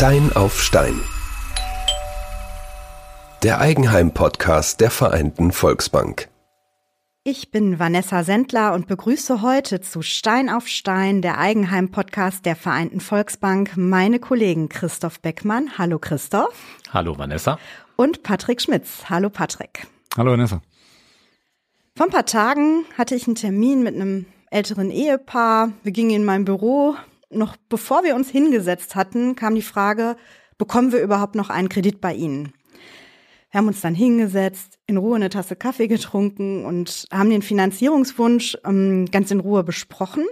Stein auf Stein. Der Eigenheim-Podcast der Vereinten Volksbank. Ich bin Vanessa Sendler und begrüße heute zu Stein auf Stein, der Eigenheim-Podcast der Vereinten Volksbank, meine Kollegen Christoph Beckmann. Hallo Christoph. Hallo Vanessa. Und Patrick Schmitz. Hallo Patrick. Hallo Vanessa. Vor ein paar Tagen hatte ich einen Termin mit einem älteren Ehepaar. Wir gingen in mein Büro. Noch bevor wir uns hingesetzt hatten, kam die Frage, bekommen wir überhaupt noch einen Kredit bei Ihnen? Wir haben uns dann hingesetzt, in Ruhe eine Tasse Kaffee getrunken und haben den Finanzierungswunsch ganz in Ruhe besprochen.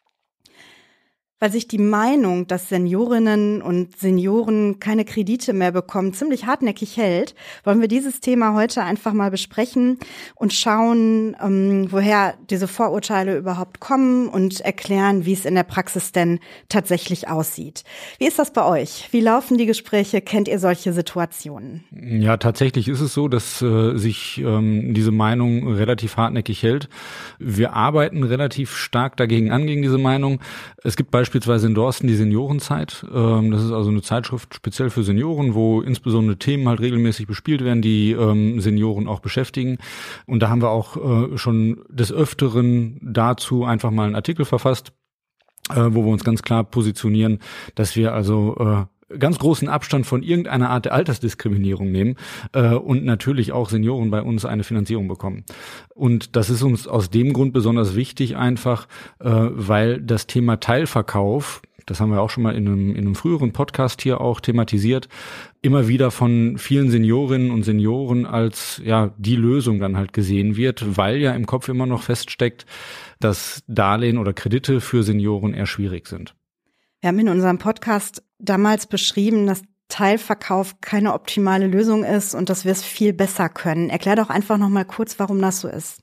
Weil sich die Meinung, dass Seniorinnen und Senioren keine Kredite mehr bekommen, ziemlich hartnäckig hält, wollen wir dieses Thema heute einfach mal besprechen und schauen, woher diese Vorurteile überhaupt kommen und erklären, wie es in der Praxis denn tatsächlich aussieht. Wie ist das bei euch? Wie laufen die Gespräche? Kennt ihr solche Situationen? Ja, tatsächlich ist es so, dass sich diese Meinung relativ hartnäckig hält. Wir arbeiten relativ stark dagegen an, gegen diese Meinung. Es gibt beispielsweise in Dorsten die Seniorenzeit. Das ist also eine Zeitschrift speziell für Senioren, wo insbesondere Themen halt regelmäßig bespielt werden, die Senioren auch beschäftigen. Und da haben wir auch schon des Öfteren dazu einfach mal einen Artikel verfasst, wo wir uns ganz klar positionieren, dass wir also ganz großen Abstand von irgendeiner Art der Altersdiskriminierung nehmen und natürlich auch Senioren bei uns eine Finanzierung bekommen. Und das ist uns aus dem Grund besonders wichtig einfach, weil das Thema Teilverkauf, das haben wir auch schon mal in einem früheren Podcast hier auch thematisiert, immer wieder von vielen Seniorinnen und Senioren als ja die Lösung dann halt gesehen wird, weil ja im Kopf immer noch feststeckt, dass Darlehen oder Kredite für Senioren eher schwierig sind. Wir haben in unserem Podcast damals beschrieben, dass Teilverkauf keine optimale Lösung ist und dass wir es viel besser können. Erklär doch einfach noch mal kurz, warum das so ist.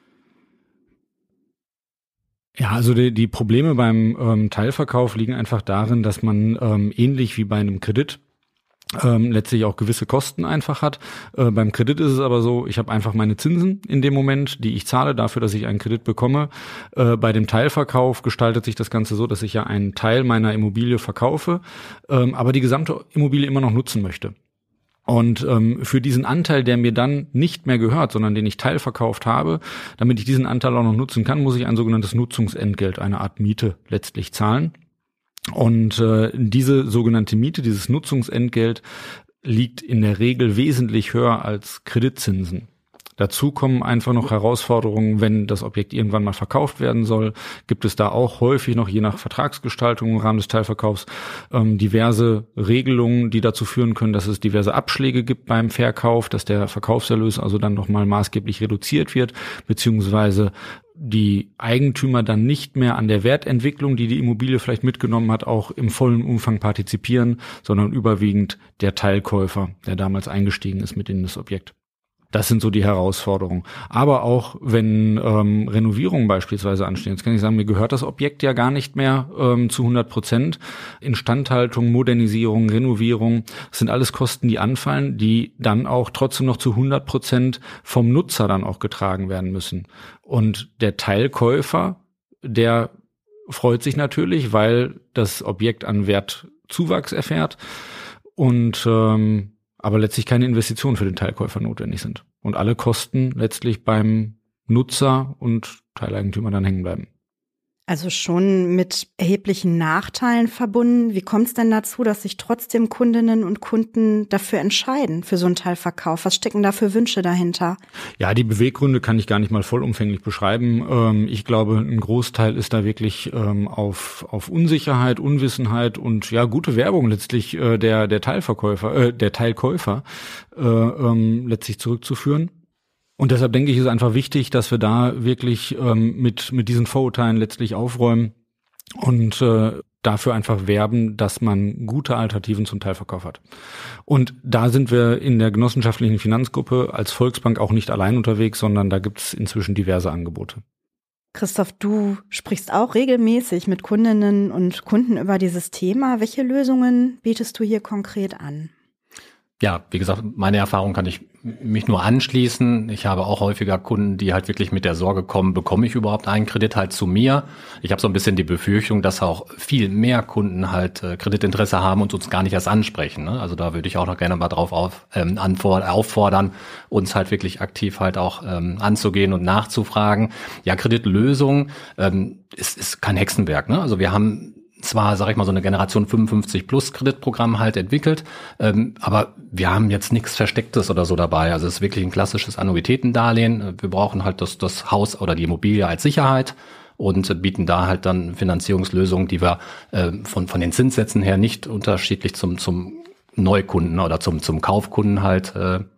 Ja, also die Probleme beim Teilverkauf liegen einfach darin, dass man ähnlich wie bei einem Kredit letztlich auch gewisse Kosten einfach hat. Beim Kredit ist es aber so, ich habe einfach meine Zinsen in dem Moment, die ich zahle dafür, dass ich einen Kredit bekomme. Bei dem Teilverkauf gestaltet sich das Ganze so, dass ich ja einen Teil meiner Immobilie verkaufe, aber die gesamte Immobilie immer noch nutzen möchte. Und für diesen Anteil, der mir dann nicht mehr gehört, sondern den ich teilverkauft habe, damit ich diesen Anteil auch noch nutzen kann, muss ich ein sogenanntes Nutzungsentgelt, eine Art Miete letztlich zahlen. Und diese sogenannte Miete, dieses Nutzungsentgelt, liegt in der Regel wesentlich höher als Kreditzinsen. Dazu kommen einfach noch Herausforderungen, wenn das Objekt irgendwann mal verkauft werden soll, gibt es da auch häufig noch, je nach Vertragsgestaltung im Rahmen des Teilverkaufs, diverse Regelungen, die dazu führen können, dass es diverse Abschläge gibt beim Verkauf, dass der Verkaufserlös also dann nochmal maßgeblich reduziert wird, beziehungsweise die Eigentümer dann nicht mehr an der Wertentwicklung, die Immobilie vielleicht mitgenommen hat, auch im vollen Umfang partizipieren, sondern überwiegend der Teilkäufer, der damals eingestiegen ist mit in das Objekt. Das sind so die Herausforderungen. Aber auch wenn Renovierungen beispielsweise anstehen, jetzt kann ich sagen, mir gehört das Objekt ja gar nicht mehr zu 100%. Instandhaltung, Modernisierung, Renovierung, das sind alles Kosten, die anfallen, die dann auch trotzdem noch zu 100% vom Nutzer dann auch getragen werden müssen. Und der Teilkäufer, der freut sich natürlich, weil das Objekt an Wertzuwachs erfährt und aber letztlich keine Investitionen für den Teilkäufer notwendig sind. Und alle Kosten letztlich beim Nutzer und Teileigentümer dann hängen bleiben. Also schon mit erheblichen Nachteilen verbunden. Wie kommt es denn dazu, dass sich trotzdem Kundinnen und Kunden dafür entscheiden, für so einen Teilverkauf? Was stecken da für Wünsche dahinter? Ja, die Beweggründe kann ich gar nicht mal vollumfänglich beschreiben. Ich glaube, ein Großteil ist da wirklich auf Unsicherheit, Unwissenheit und ja gute Werbung letztlich der Teilkäufer letztlich zurückzuführen. Und deshalb denke ich, ist einfach wichtig, dass wir da wirklich mit diesen Vorurteilen letztlich aufräumen und dafür einfach werben, dass man gute Alternativen zum Teilverkauf hat. Und da sind wir in der genossenschaftlichen Finanzgruppe als Volksbank auch nicht allein unterwegs, sondern da gibt es inzwischen diverse Angebote. Christoph, du sprichst auch regelmäßig mit Kundinnen und Kunden über dieses Thema. Welche Lösungen bietest du hier konkret an? Ja, wie gesagt, meine Erfahrung kann ich mich nur anschließen. Ich habe auch häufiger Kunden, die halt wirklich mit der Sorge kommen, bekomme ich überhaupt einen Kredit halt zu mir? Ich habe so ein bisschen die Befürchtung, dass auch viel mehr Kunden halt Kreditinteresse haben und uns gar nicht erst ansprechen. Ne? Also da würde ich auch noch gerne mal drauf auffordern, uns halt wirklich aktiv halt auch anzugehen und nachzufragen. Ja, Kreditlösung ist kein Hexenwerk. Ne? Also wir haben zwar, sage ich mal, so eine Generation 55 plus Kreditprogramm halt entwickelt, aber wir haben jetzt nichts Verstecktes oder so dabei. Also es ist wirklich ein klassisches Annuitätendarlehen. Wir brauchen halt das Haus oder die Immobilie als Sicherheit und bieten da halt dann Finanzierungslösungen, die wir von den Zinssätzen her nicht unterschiedlich zum Neukunden oder zum Kaufkunden halt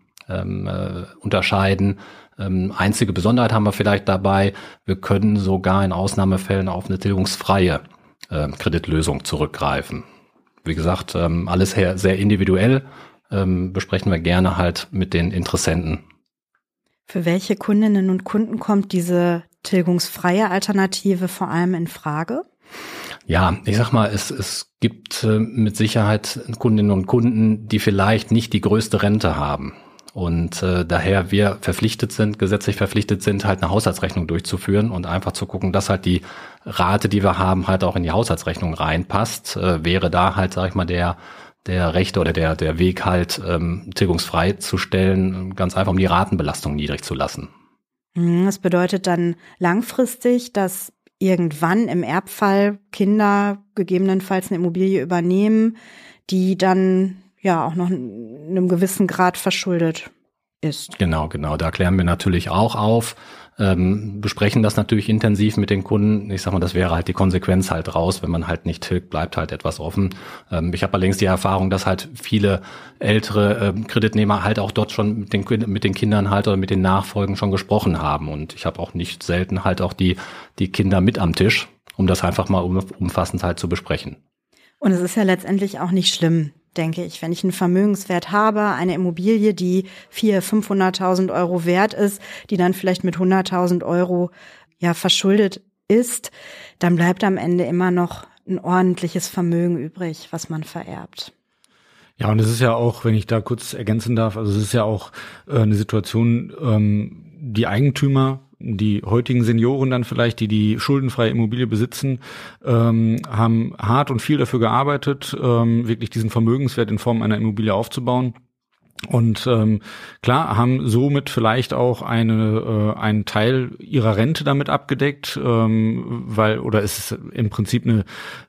unterscheiden. Einzige Besonderheit haben wir vielleicht dabei, wir können sogar in Ausnahmefällen auf eine tilgungsfreie Kreditlösung zurückgreifen. Wie gesagt, alles sehr individuell, besprechen wir gerne halt mit den Interessenten. Für welche Kundinnen und Kunden kommt diese tilgungsfreie Alternative vor allem in Frage? Ja, ich sag mal, es gibt mit Sicherheit Kundinnen und Kunden, die vielleicht nicht die größte Rente haben. Und daher wir gesetzlich verpflichtet sind, halt eine Haushaltsrechnung durchzuführen und einfach zu gucken, dass halt die Rate, die wir haben, halt auch in die Haushaltsrechnung reinpasst, wäre da halt, sag ich mal, der Rechte oder der Weg halt tilgungsfrei zu stellen, ganz einfach um die Ratenbelastung niedrig zu lassen. Das bedeutet dann langfristig, dass irgendwann im Erbfall Kinder gegebenenfalls eine Immobilie übernehmen, die dann ja auch noch in einem gewissen Grad verschuldet ist. Genau. Da klären wir natürlich auch auf, besprechen das natürlich intensiv mit den Kunden. Ich sag mal, das wäre halt die Konsequenz halt raus. Wenn man halt nicht tilgt, bleibt halt etwas offen. Ich habe allerdings die Erfahrung, dass halt viele ältere Kreditnehmer halt auch dort schon mit den Kindern halt oder mit den Nachfolgen schon gesprochen haben. Und ich habe auch nicht selten halt auch die Kinder mit am Tisch, um das einfach mal umfassend halt zu besprechen. Und es ist ja letztendlich auch nicht schlimm, denke ich, wenn ich einen Vermögenswert habe, eine Immobilie, die 400.000, 500.000 Euro wert ist, die dann vielleicht mit 100.000 Euro ja verschuldet ist, dann bleibt am Ende immer noch ein ordentliches Vermögen übrig, was man vererbt. Ja, und es ist ja auch, wenn ich da kurz ergänzen darf, also es ist ja auch eine Situation, die Eigentümer, die heutigen Senioren dann vielleicht, die schuldenfreie Immobilie besitzen, haben hart und viel dafür gearbeitet, wirklich diesen Vermögenswert in Form einer Immobilie aufzubauen. Und klar, haben somit vielleicht auch einen Teil ihrer Rente damit abgedeckt, oder es ist im Prinzip ein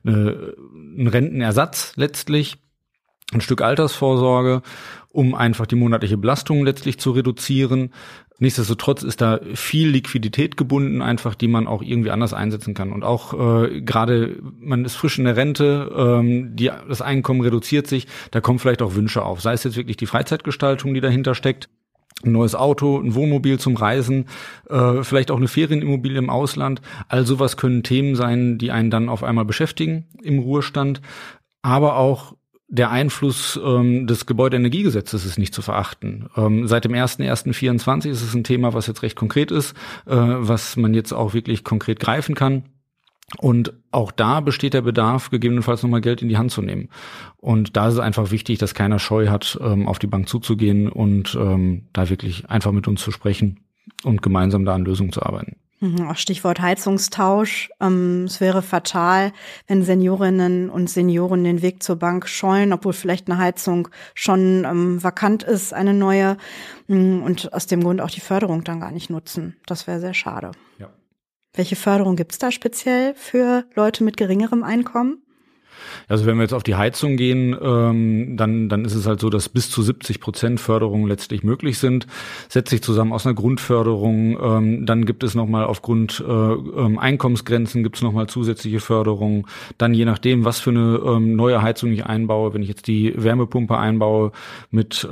Rentenersatz letztlich, ein Stück Altersvorsorge, um einfach die monatliche Belastung letztlich zu reduzieren. Nichtsdestotrotz ist da viel Liquidität gebunden, einfach, die man auch irgendwie anders einsetzen kann. Und auch gerade, man ist frisch in der Rente, das Einkommen reduziert sich, da kommen vielleicht auch Wünsche auf. Sei es jetzt wirklich die Freizeitgestaltung, die dahinter steckt, ein neues Auto, ein Wohnmobil zum Reisen, vielleicht auch eine Ferienimmobilie im Ausland. All sowas können Themen sein, die einen dann auf einmal beschäftigen im Ruhestand. Aber auch der Einfluss des Gebäudeenergiegesetzes ist nicht zu verachten. Seit dem 01.01.24 ist es ein Thema, was jetzt recht konkret ist, was man jetzt auch wirklich konkret greifen kann. Und auch da besteht der Bedarf, gegebenenfalls nochmal Geld in die Hand zu nehmen. Und da ist es einfach wichtig, dass keiner Scheu hat, auf die Bank zuzugehen und da wirklich einfach mit uns zu sprechen und gemeinsam da an Lösungen zu arbeiten. Auch Stichwort Heizungstausch. Es wäre fatal, wenn Seniorinnen und Senioren den Weg zur Bank scheuen, obwohl vielleicht eine Heizung schon vakant ist, eine neue, und aus dem Grund auch die Förderung dann gar nicht nutzen. Das wäre sehr schade. Ja. Welche Förderung gibt's da speziell für Leute mit geringerem Einkommen? Also wenn wir jetzt auf die Heizung gehen, dann ist es halt so, dass bis zu 70% Förderungen letztlich möglich sind. Setzt sich zusammen aus einer Grundförderung, dann gibt es nochmal aufgrund Einkommensgrenzen gibt es nochmal zusätzliche Förderungen. Dann je nachdem, was für eine neue Heizung ich einbaue, wenn ich jetzt die Wärmepumpe einbaue mit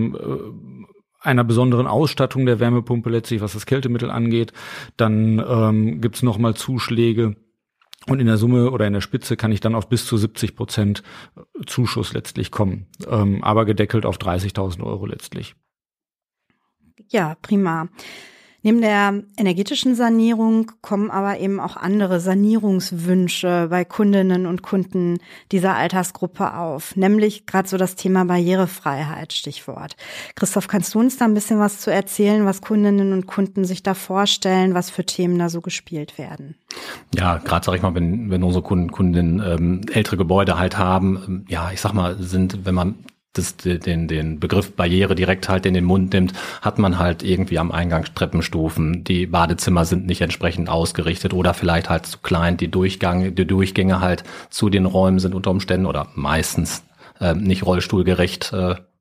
einer besonderen Ausstattung der Wärmepumpe letztlich, was das Kältemittel angeht, dann gibt es nochmal Zuschläge. Und in der Summe oder in der Spitze kann ich dann auf bis zu 70% Zuschuss letztlich kommen, aber gedeckelt auf 30.000 Euro letztlich. Ja, prima. Neben der energetischen Sanierung kommen aber eben auch andere Sanierungswünsche bei Kundinnen und Kunden dieser Altersgruppe auf, nämlich gerade so das Thema Barrierefreiheit, Stichwort. Christoph, kannst du uns da ein bisschen was zu erzählen, was Kundinnen und Kunden sich da vorstellen, was für Themen da so gespielt werden? Ja, gerade sag ich mal, wenn unsere Kundinnen ältere Gebäude halt haben, ich sag mal, wenn man den Begriff Barriere direkt halt in den Mund nimmt, hat man halt irgendwie am Eingang Treppenstufen, die Badezimmer sind nicht entsprechend ausgerichtet oder vielleicht halt zu klein, die Durchgänge halt zu den Räumen sind unter Umständen oder meistens nicht rollstuhlgerecht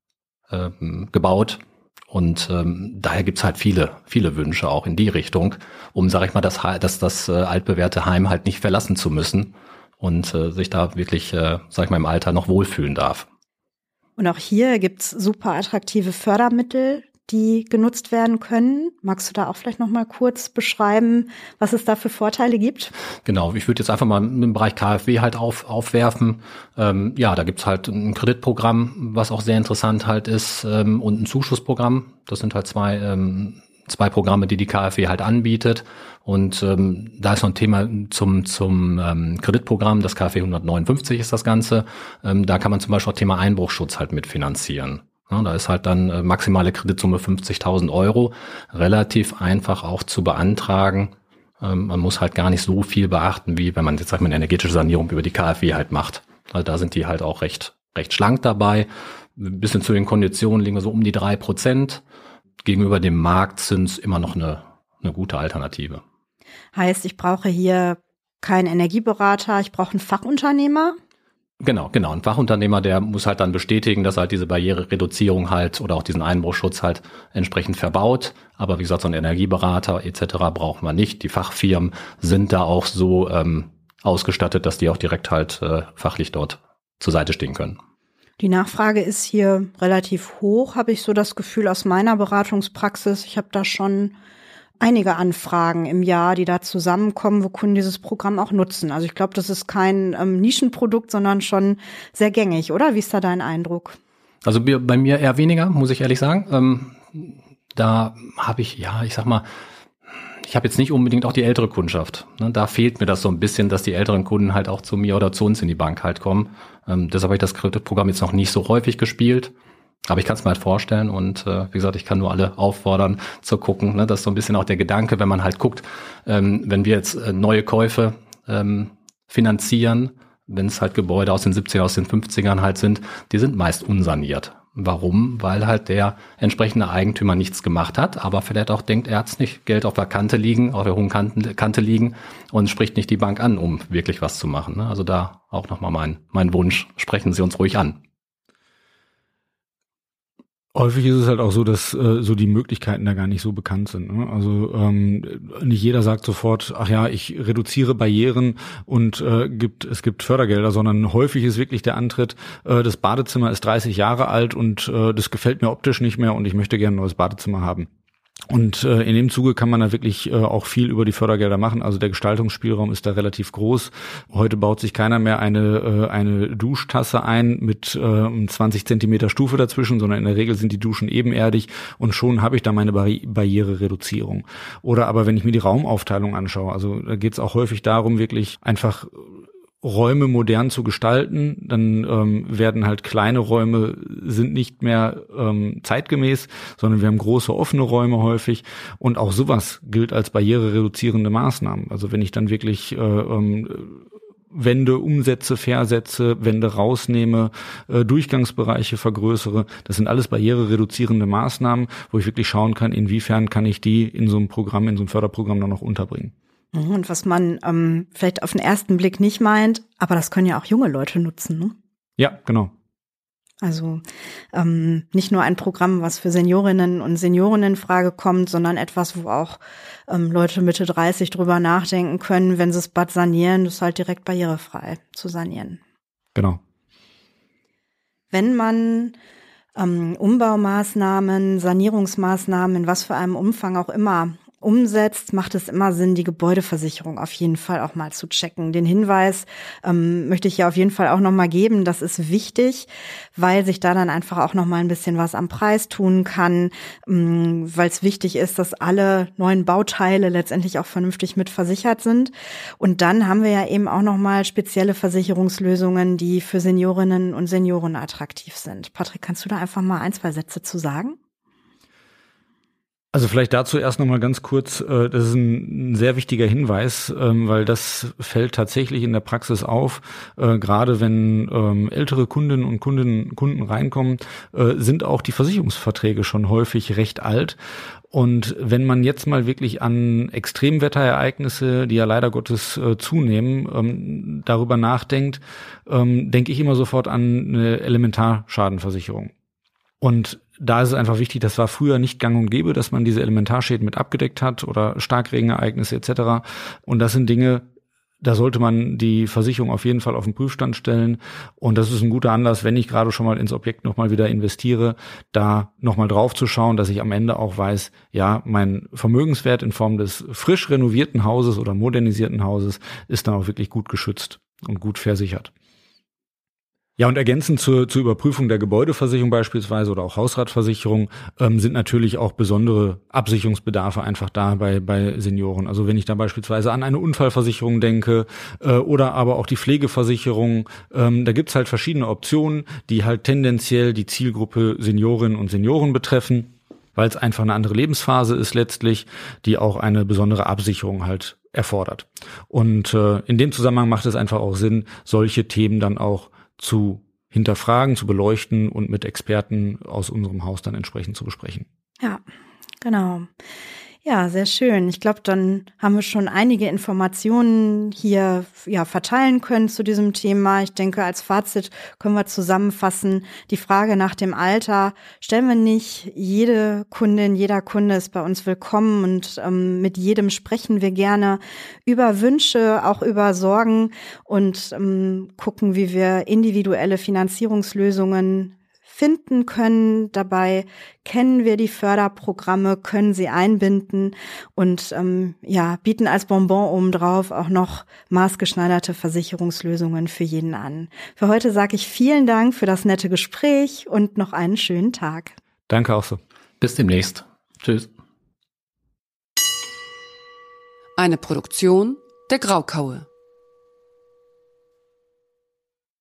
gebaut. Und daher gibt's halt viele Wünsche auch in die Richtung, um, sag ich mal, das altbewährte Heim halt nicht verlassen zu müssen und sich da wirklich, sag ich mal, im Alter noch wohlfühlen darf. Und auch hier gibt's super attraktive Fördermittel, die genutzt werden können. Magst du da auch vielleicht noch mal kurz beschreiben, was es da für Vorteile gibt? Genau, ich würde jetzt einfach mal im Bereich KfW halt aufwerfen. Da gibt's halt ein Kreditprogramm, was auch sehr interessant halt ist, und ein Zuschussprogramm. Das sind halt zwei Programme, die KfW halt anbietet. Und da ist noch ein Thema zum Kreditprogramm, das KfW 159 ist das Ganze. Da kann man zum Beispiel auch Thema Einbruchschutz halt mitfinanzieren. Ja, da ist halt dann maximale Kreditsumme 50.000 €, relativ einfach auch zu beantragen. Man muss halt gar nicht so viel beachten, wie wenn man jetzt, sag ich mal, eine energetische Sanierung über die KfW halt macht. Also da sind die halt auch recht schlank dabei. Ein bisschen zu den Konditionen liegen wir so um die 3%. Gegenüber dem Marktzins immer noch eine gute Alternative. Heißt, ich brauche hier keinen Energieberater, ich brauche einen Fachunternehmer? Genau. Ein Fachunternehmer, der muss halt dann bestätigen, dass er halt diese Barrierereduzierung halt oder auch diesen Einbruchschutz halt entsprechend verbaut. Aber wie gesagt, so einen Energieberater etc. braucht man nicht. Die Fachfirmen sind da auch so ausgestattet, dass die auch direkt halt fachlich dort zur Seite stehen können. Die Nachfrage ist hier relativ hoch, habe ich so das Gefühl aus meiner Beratungspraxis. Ich habe da schon einige Anfragen im Jahr, die da zusammenkommen, wo Kunden dieses Programm auch nutzen. Also ich glaube, das ist kein Nischenprodukt, sondern schon sehr gängig, oder? Wie ist da dein Eindruck? Also bei mir eher weniger, muss ich ehrlich sagen. Da habe ich, ich habe jetzt nicht unbedingt auch die ältere Kundschaft. Da fehlt mir das so ein bisschen, dass die älteren Kunden halt auch zu mir oder zu uns in die Bank halt kommen. Deshalb habe ich das Kreditprogramm jetzt noch nicht so häufig gespielt. Aber ich kann es mir halt vorstellen und wie gesagt, ich kann nur alle auffordern zu gucken. Das ist so ein bisschen auch der Gedanke, wenn man halt guckt, wenn wir jetzt neue Käufe finanzieren, wenn es halt Gebäude aus den 70er, aus den 50ern halt sind, die sind meist unsaniert. Warum? Weil halt der entsprechende Eigentümer nichts gemacht hat, aber vielleicht auch denkt, er hat's nicht, Geld auf der Kante liegen, auf der hohen Kante liegen und spricht nicht die Bank an, um wirklich was zu machen. Also da auch nochmal mein Wunsch, sprechen Sie uns ruhig an. Häufig ist es halt auch so, dass so die Möglichkeiten da gar nicht so bekannt sind. Ne? Also nicht jeder sagt sofort, ach ja, ich reduziere Barrieren und es gibt Fördergelder, sondern häufig ist wirklich der Antritt, das Badezimmer ist 30 Jahre alt und das gefällt mir optisch nicht mehr und ich möchte gerne ein neues Badezimmer haben. Und in dem Zuge kann man da wirklich auch viel über die Fördergelder machen. Also der Gestaltungsspielraum ist da relativ groß. Heute baut sich keiner mehr eine Duschtasse ein mit 20 Zentimeter Stufe dazwischen, sondern in der Regel sind die Duschen ebenerdig und schon habe ich da meine Barrierereduzierung. Oder aber wenn ich mir die Raumaufteilung anschaue, also da geht es auch häufig darum, wirklich einfach Räume modern zu gestalten, dann werden halt kleine Räume sind nicht mehr zeitgemäß, sondern wir haben große offene Räume häufig und auch sowas gilt als barrierereduzierende Maßnahmen. Also wenn ich dann wirklich Wände umsetze, versetze, Wände rausnehme, Durchgangsbereiche vergrößere, das sind alles barrierereduzierende Maßnahmen, wo ich wirklich schauen kann, inwiefern kann ich die in so einem Programm, in so einem Förderprogramm dann noch unterbringen. Und was man vielleicht auf den ersten Blick nicht meint, aber das können ja auch junge Leute nutzen, ne? Ja, genau. Also nicht nur ein Programm, was für Seniorinnen und Senioren in Frage kommt, sondern etwas, wo auch Leute Mitte 30 drüber nachdenken können, wenn sie das Bad sanieren, das ist halt direkt barrierefrei zu sanieren. Genau. Wenn man Umbaumaßnahmen, Sanierungsmaßnahmen in was für einem Umfang auch immer umsetzt, macht es immer Sinn, die Gebäudeversicherung auf jeden Fall auch mal zu checken. Den Hinweis möchte ich ja auf jeden Fall auch nochmal geben, das ist wichtig, weil sich da dann einfach auch nochmal ein bisschen was am Preis tun kann, weil es wichtig ist, dass alle neuen Bauteile letztendlich auch vernünftig mit versichert sind. Und dann haben wir ja eben auch nochmal spezielle Versicherungslösungen, die für Seniorinnen und Senioren attraktiv sind. Patrick, kannst du da einfach mal 1-2 Sätze zu sagen? Also vielleicht dazu erst nochmal ganz kurz, das ist ein sehr wichtiger Hinweis, weil das fällt tatsächlich in der Praxis auf. Gerade wenn ältere Kundinnen und Kunden reinkommen, sind auch die Versicherungsverträge schon häufig recht alt. Und wenn man jetzt mal wirklich an Extremwetterereignisse, die ja leider Gottes zunehmen, darüber nachdenkt, denke ich immer sofort an eine Elementarschadenversicherung. Und da ist es einfach wichtig, das war früher nicht gang und gäbe, dass man diese Elementarschäden mit abgedeckt hat oder Starkregenereignisse etc. Und das sind Dinge, da sollte man die Versicherung auf jeden Fall auf den Prüfstand stellen. Und das ist ein guter Anlass, wenn ich gerade schon mal ins Objekt nochmal wieder investiere, da nochmal drauf zu schauen, dass ich am Ende auch weiß, ja, mein Vermögenswert in Form des frisch renovierten Hauses oder modernisierten Hauses ist dann auch wirklich gut geschützt und gut versichert. Ja, und ergänzend zur Überprüfung der Gebäudeversicherung beispielsweise oder auch Hausratversicherung sind natürlich auch besondere Absicherungsbedarfe einfach da bei Senioren. Also wenn ich da beispielsweise an eine Unfallversicherung denke oder aber auch die Pflegeversicherung, da gibt's halt verschiedene Optionen, die halt tendenziell die Zielgruppe Seniorinnen und Senioren betreffen, weil es einfach eine andere Lebensphase ist letztlich, die auch eine besondere Absicherung halt erfordert. Und in dem Zusammenhang macht es einfach auch Sinn, solche Themen dann auch zu hinterfragen, zu beleuchten und mit Experten aus unserem Haus dann entsprechend zu besprechen. Ja, genau. Ja, sehr schön. Ich glaube, dann haben wir schon einige Informationen hier verteilen können zu diesem Thema. Ich denke, als Fazit können wir zusammenfassen, die Frage nach dem Alter stellen wir nicht. Jede Kundin, jeder Kunde ist bei uns willkommen und mit jedem sprechen wir gerne über Wünsche, auch über Sorgen und gucken, wie wir individuelle Finanzierungslösungen finden können. Dabei kennen wir die Förderprogramme, können sie einbinden und bieten als Bonbon obendrauf auch noch maßgeschneiderte Versicherungslösungen für jeden an. Für heute sage ich vielen Dank für das nette Gespräch und noch einen schönen Tag. Danke auch so. Bis demnächst. Tschüss. Eine Produktion der Graukaue.